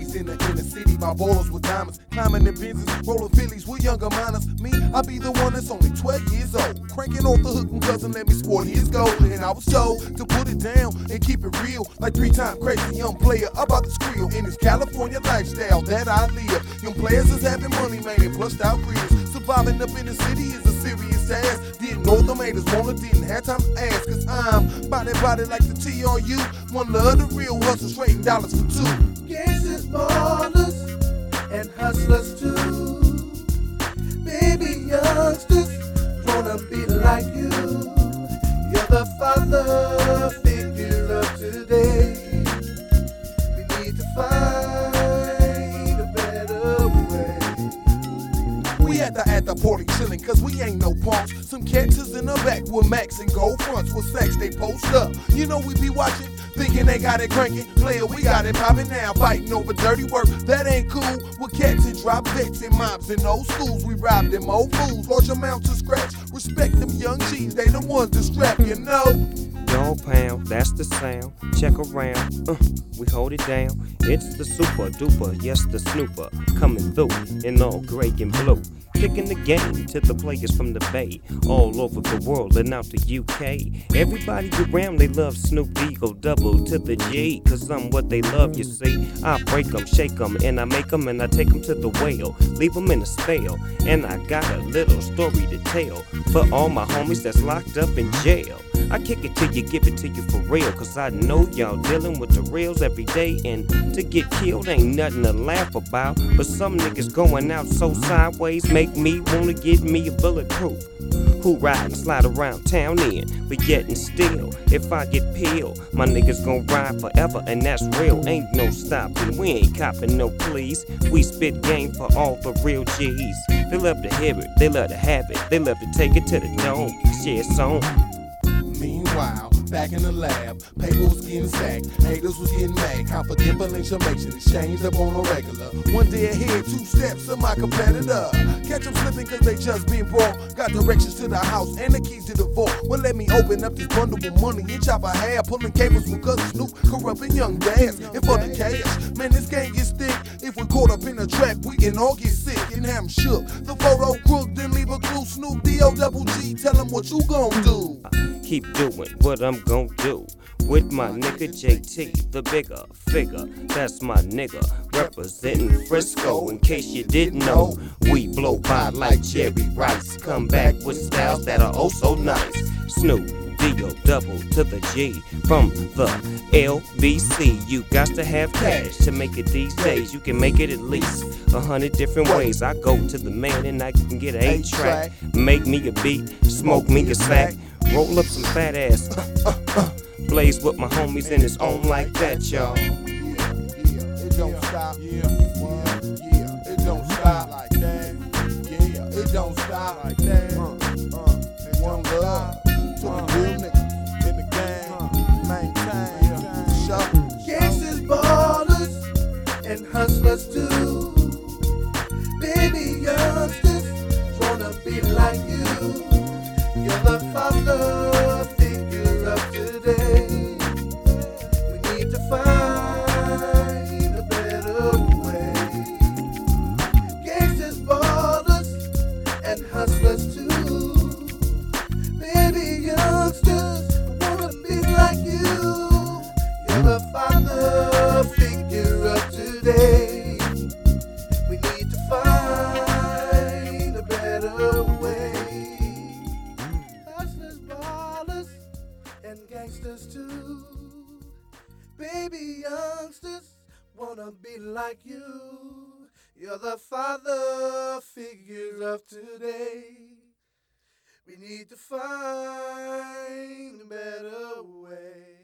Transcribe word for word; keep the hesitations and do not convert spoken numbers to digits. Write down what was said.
Raised in the inner city by ballers with diamonds, climbing in Benzes, rolling Phillies with younger minors. Me, I be the one that's only twelve years old, cranking off the hook and cousin let me sport his gold. And I was told to put it down and keep it real, like three-time crazy young player about to squeal in this California lifestyle that I live. Young players is having money, man, and plushed out careers. Surviving up in the city is a serious task. Didn't know them haters wanna, didn't have time to ask, cause I'm body body like the T R U. One of the real hustlers, trading dollars for two. Gangsters, ballers, and hustlers too. Baby youngsters, wanna be like you. You're the father figure of today. We need to find a better way. We at the at the party chillin', cause we ain't no punks. Some cats is in the back with Max and gold fronts with sacks they post up. You know we be watching, thinking they got it cranking. Player, we got it poppin' now, fighting over dirty work. That ain't cool. With cats and drop vets and moms in old schools, we rob them old fools. Large amounts of scratch. Respect them young G's, they the ones that strap, you know. Dog pound, that's the sound. Check around, uh, we hold it down. It's the super duper, yes the snooper, coming through in all gray and blue. Kicking the game to the players from the Bay, all over the world and out to U K. Everybody around, they love Snoop Eagle, double to the G, cause I'm what they love, you see. I break 'em, shake 'em, and I make 'em, and I take 'em to the whale, leave 'em in a spell. And I got a little story to tell for all my homies that's locked up in jail. I kick it till you, give it to you for real, cause I know y'all dealing with the reals every day. And to get killed ain't nothing to laugh about, but some niggas going out so sideways make me wanna get me a bulletproof. Who ride and slide around town in, but yet and still, if I get peeled, my niggas gon' ride forever, and that's real. Ain't no stopping, we ain't copping no please. We spit game for all the real G's. They love to hear it, they love to have it, they love to take it to the dome, share song. Meanwhile, back in the lab, paper was getting stacked, haters was getting mad, confidential information exchanged up on a regular. One day ahead, two steps of my competitor. Catch them slipping cause they just been brought. Got directions to the house and the keys to the vault. Well, let me open up this bundle of money and chop a half, pulling cables with cousin Snoop, corrupting young dads. And for the cash, man, this game gets thick. If we're caught up in a trap, we can all get sick and have 'em shook. The photo crook, then leave a clue. Snoop D O double G, tell 'em what you gon' do. Keep doing what I'm gon' do with my nigga J T, the bigger figure. That's my nigga, representing Frisco. In case you didn't know, we blow by like Jerry Rice. Come back with styles that are oh so nice. Snoop D O double to the G from the L B C. You got to have cash to make it these days. You can make it at least a hundred different ways. I go to the man and I can get an eight track, make me a beat, smoke me a sack. Roll up some fat ass, uh, uh, uh. Blaze with my homies and it's on like that, y'all. Yeah, yeah, it don't stop. Yeah, yeah, yeah, it don't stop like that. Yeah, it don't stop like that. Uh, uh, one love to the real niggas in the game. Maintain, show. Gangsters, ballers, and hustlers too. Baby youngsters, wanna be like you. You're the father figure of today. We need to find a better way. Gangsters, ballers, and hustlers too. Baby youngsters, wanna be like you. You're the father figure of today. We need to find a better way. And gangsters too. Baby youngsters wanna be like you. You're the father figure of today. We need to find a better way.